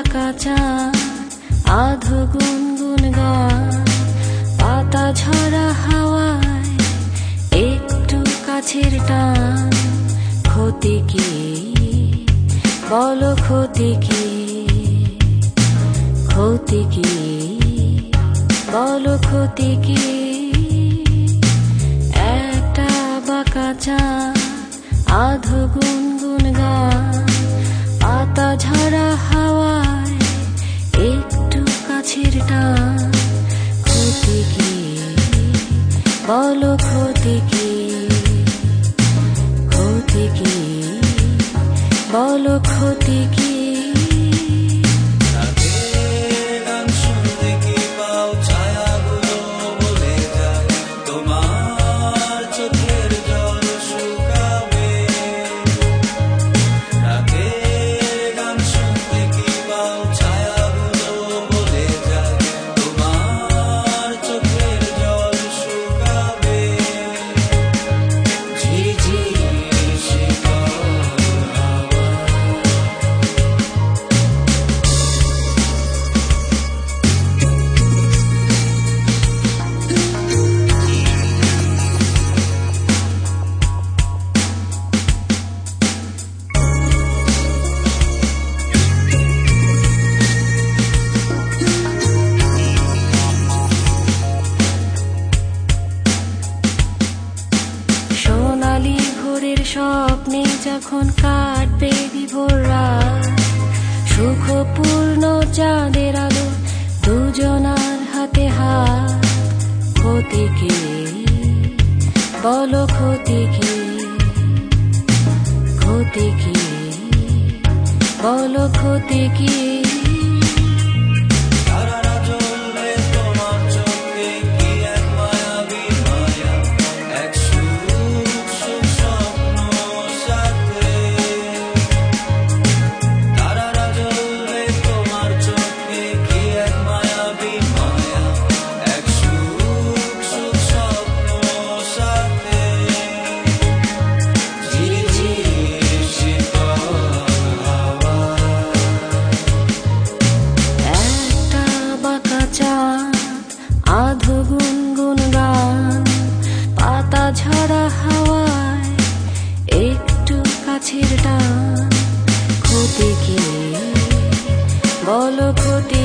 বাঁকা চাঁদ আধো গুনগুন গান পাতা ঝরা হাওয়ায় একটু কাছের টান ক্ষতি কি বলো ক্ষতি কি ক্ষতি কি বলো ক্ষতি কি একটা বাঁকা চাঁদ আধো গুনগুন গান পাতা ঝরা হাওয়ায় একটু কাছের টান ক্ষতি কি বলো ক্ষতি কি ক্ষতি কি বলো ক্ষতি কি স্বপ্নে যখন কাটবে বিভোর রাত সুখপূর্ণ চাঁদের আলো দুজনার হাতে হাত ক্ষতি কি বলো ক্ষতি কি ক্ষতি কি বলো ক্ষতি কি আধো গুনগুন গান পাতা ঝরা হাওয়ায় একটু কাছের টান ক্ষতি কি বলো ক্ষতি